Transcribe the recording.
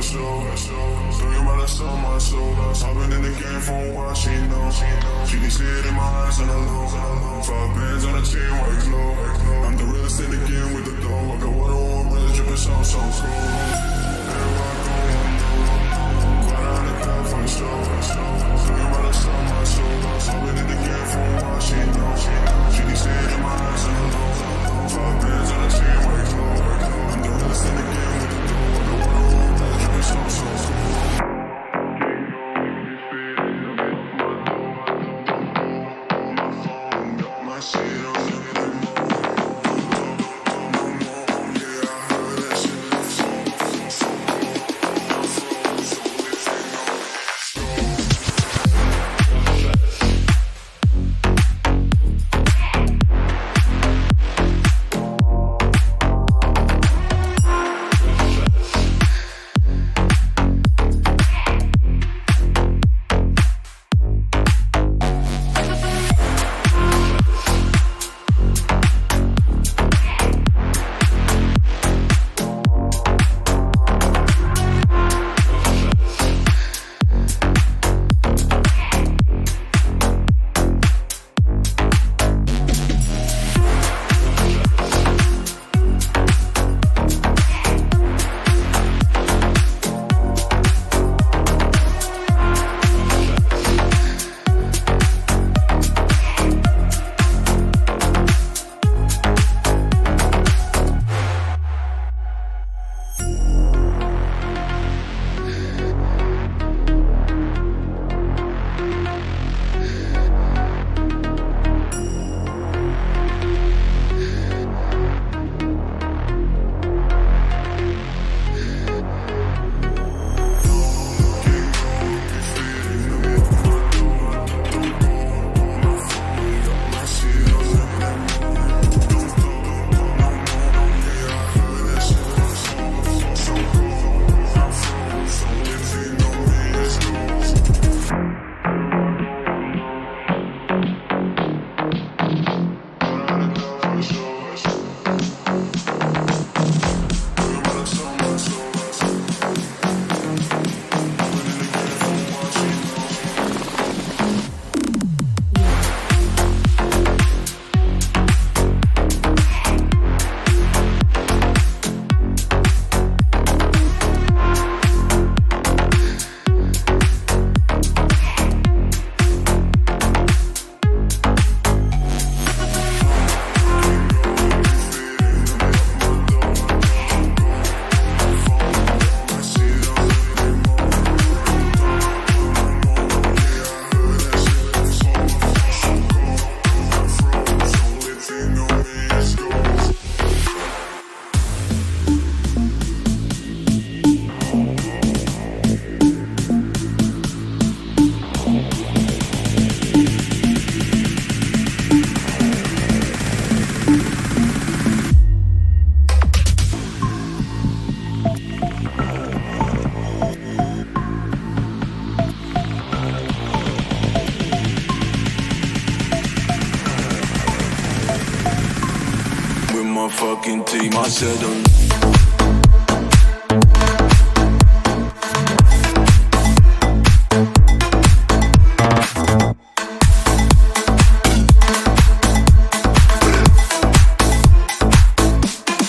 sure. Thinking about us on my soul. I've been in the game for a while, she know. She can see it in my eyes and alone. 5 bands on the team, white glow. I'm the realest in the game with the dough. I got water on my wrist, dripping so cold. Everywhere I go, I know. Right on the path for sure. Thinking about us on my soul. I've been in the game for a while, she know. She can see it in my eyes and alone. 5 bands on the team, white glow. I'm the realest in the game with the dough. I got water on my wrist, dripping so cold. Fucking team, I said